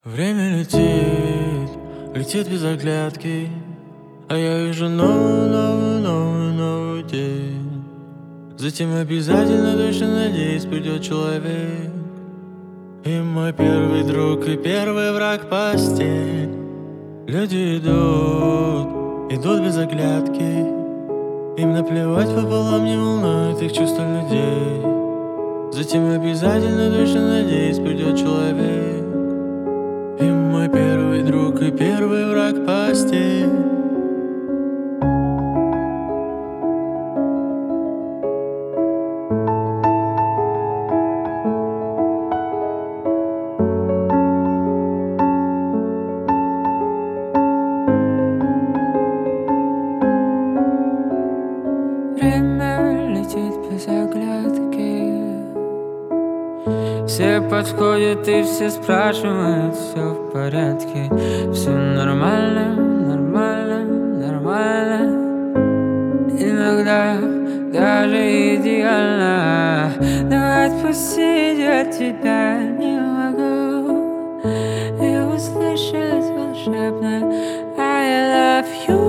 Время летит, летит без оглядки, а я вижу новый день. Затем обязательно, точно надеюсь, придет человек. И мой первый друг, и первый враг постель. Люди идут без оглядки. Им наплевать пополам, не волнует их чувства людей. Затем обязательно, точно надеюсь, придет человек. И мой первый друг, и первый враг постель. Время летит без оглядки. Все подходят и все спрашивают, все в порядке. Все нормально, нормально, нормально. Иногда даже идеально. Но отпустить я тебя не могу. И услышать волшебное I love you.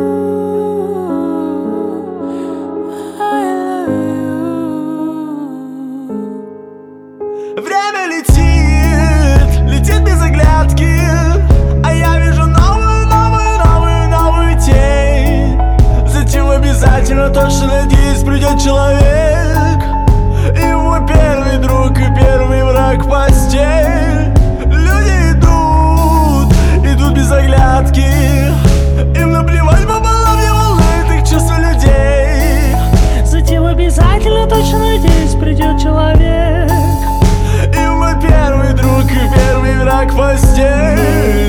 Время летит без оглядки, а я вижу новую тень. Затем обязательно, точно надеюсь, придет человек. И мой первый друг, и первый враг постель. Люди идут без оглядки. Им наплевать пополам, не волнует их чувства людей. Затем обязательно, точно надеюсь, придет человек. И мой первый друг, и первый враг постель.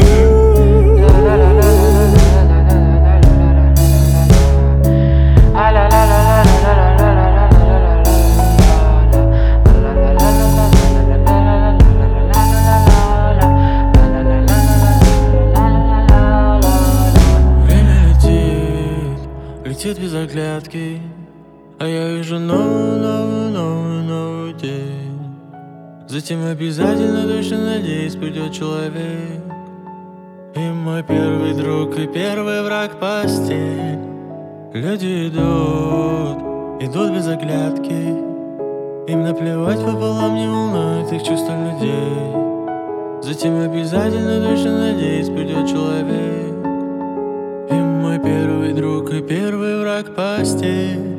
Время летит без оглядки, а я вижу новый день. Затем обязательно, точно надеюсь, придет человек. И мой первый друг, и первый враг постель. Люди идут без оглядки. Им наплевать пополам, не волнует их чувства людей. Затем обязательно, точно надеюсь, придет человек. И мой первый друг, и первый враг постель.